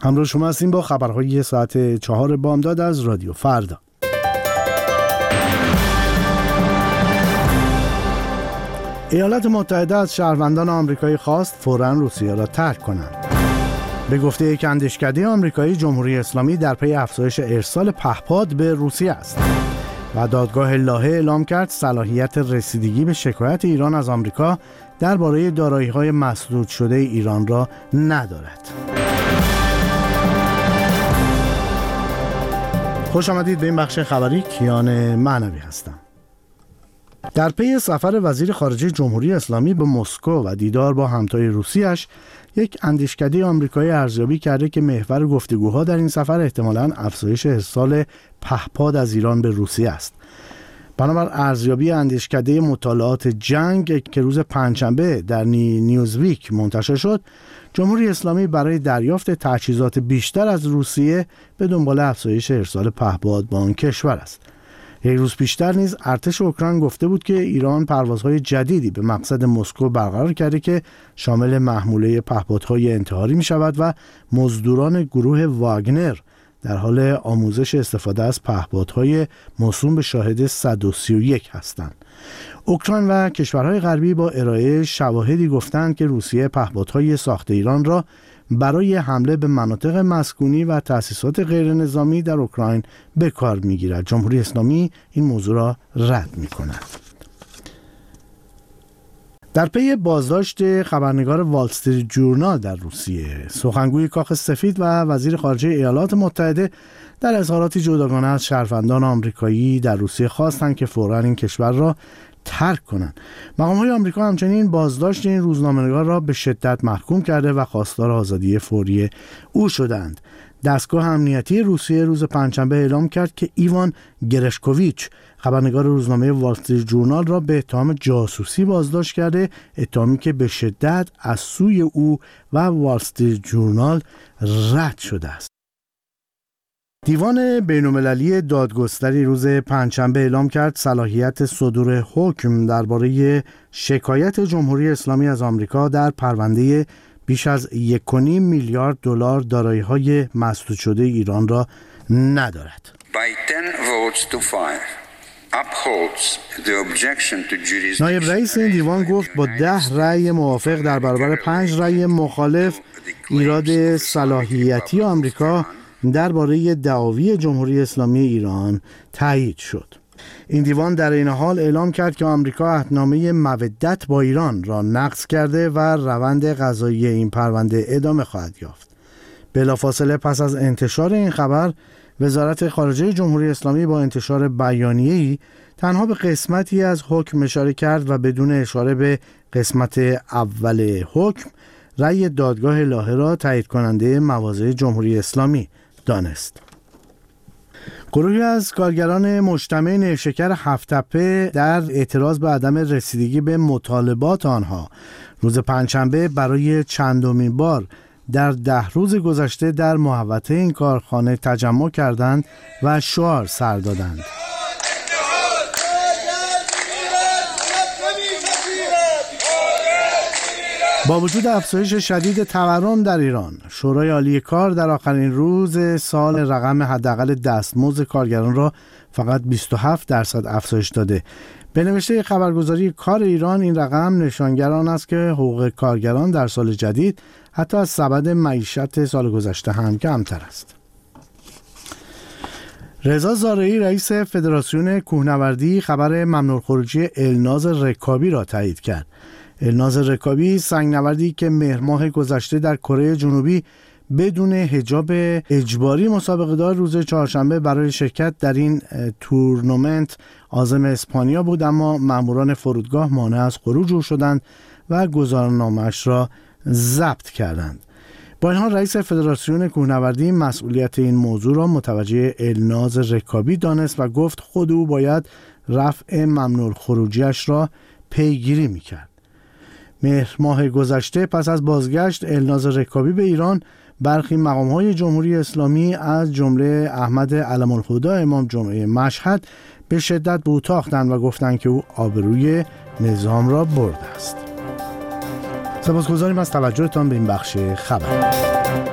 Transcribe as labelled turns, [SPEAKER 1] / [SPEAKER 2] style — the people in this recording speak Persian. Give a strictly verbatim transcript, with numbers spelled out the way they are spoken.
[SPEAKER 1] همراه شما هستیم با خبرهای ساعت چهار بامداد از رادیو فردا. ایالات متحده از شهروندان آمریکایی خواست فوراً روسیه را ترک کنند. به گفته یک اندیشکده آمریکایی، جمهوری اسلامی در پی افزایش ارسال پهپاد به روسیه است و دادگاه لاهه اعلام کرد صلاحیت رسیدگی به شکایت ایران از آمریکا درباره دارایی‌های مسدود شده ایران را ندارد. خوش آمدید به این بخش خبری. کیان معنوی هستم. در پی سفر وزیر خارجه جمهوری اسلامی به مسکو و دیدار با همتای روسیه‌اش، یک اندیشکده آمریکایی ارزیابی کرده که محور گفتگوها در این سفر احتمالاً افزایش ارسال پهپاد از ایران به روسیه است. بنابر ارزیابی اندیشکده مطالعات جنگ که روز پنجشنبه در نی نیوزویک منتشر شد، جمهوری اسلامی برای دریافت تجهیزات بیشتر از روسیه به دنبال افزایش ارسال پهپاد به آن کشور است. یک روز پیشتر نیز ارتش اوکراین گفته بود که ایران پروازهای جدیدی به مقصد مسکو برقرار کرده که شامل محموله پهپادهای انتحاری می شود و مزدوران گروه واگنر در حال آموزش استفاده از پهپادهای موسوم به شاهد صد و سی و یک هستند. اوکراین و کشورهای غربی با ارائه شواهدی گفتند که روسیه پهپادهای ساخت ایران را برای حمله به مناطق مسکونی و تأسیسات غیر نظامی در اوکراین به کار می‌گیرد. جمهوری اسلامی این موضوع را رد می‌کند. در پی بازداشت خبرنگار وال استریت جورنال در روسیه، سخنگوی کاخ سفید و وزیر خارجه ایالات متحده در اظهاراتی جداگانه از شهروندان آمریکایی در روسیه خواستند که فوراً این کشور را ترک کنند. مقام‌های آمریکا همچنین بازداشت این روزنامه‌نگار را به شدت محکوم کرده و خواستار آزادی فوری او شدند. دستگاه امنیتی روسیه روز پنجشنبه اعلام کرد که ایوان گرشکوویچ، خبرنگار روزنامه وال استریت جورنال، را به اتهام جاسوسی بازداشت کرده، اتهامی که به شدت از سوی او و وال استریت جورنال رد شده است. دیوان بین‌المللی دادگستری روز پنجشنبه اعلام کرد صلاحیت صدور حکم درباره شکایت جمهوری اسلامی از آمریکا در پرونده بیش از یک و نیم میلیارد دلار دارایی‌های مسدود شده ایران را ندارد. نایب رئیس این دیوان گفت با ده رأی موافق در برابر پنج رأی مخالف، ایراد صلاحیتی آمریکا درباره دعاوی جمهوری اسلامی ایران تایید شد. این دیوان در این حال اعلام کرد که آمریکا عهدنامه مودت با ایران را نقض کرده و روند قضایی این پرونده ادامه خواهد یافت. بلافاصله پس از انتشار این خبر، وزارت خارجه جمهوری اسلامی با انتشار بیانیه‌ای تنها به قسمتی از حکم اشاره کرد و بدون اشاره به قسمت اول حکم، رأی دادگاه لاهه را تایید کننده مواضع جمهوری اسلامی دانست. گروهی از کارگران مجتمع نیشکر هفت‌تپه در اعتراض به عدم رسیدگی به مطالبات آنها روز پنجشنبه برای چندمین بار در ده روز گذشته در محوطه این کارخانه تجمع کردند و شعار سر دادند. با وجود افزایش شدید تورم در ایران، شورای عالی کار در آخرین روز سال رقم حداقل دستمزد کارگران را فقط بیست و هفت درصد افزایش داده. به نوشته خبرگزاری کار ایران، این رقم نشانگر آن است که حقوق کارگران در سال جدید حتی از سبد معیشت سال گذشته هم کمتر است. رضا زارعی، رئیس فدراسیون کوهنوردی، خبر ممنوع‌الخروجی الناز رکابی را تایید کرد. الناز رکابی، سنگنوردی که مهر ماه گذشته در کره جنوبی بدون حجاب اجباری مسابقه دار، روز چهارشنبه برای شرکت در این تورنمنت عازم اسپانیا بود، اما ماموران فرودگاه مانع از خروج او شدند و گذارنامه‌اش را ضبط کردند. با این حال رئیس فدراسیون کوهنوردی مسئولیت این موضوع را متوجه الناز رکابی دانست و گفت خود او باید رفع ممنوع الخروجیش را پیگیری میکرد. مهر ماه گذشته پس از بازگشت الناز رکابی به ایران، برخی مقام‌های جمهوری اسلامی از جمله احمد علم الهدی امام جمعه مشهد به شدت به او تاختند و گفتند که او آبروی نظام را برده است. سپاسگزاریم از توجهتان به این بخش خبر.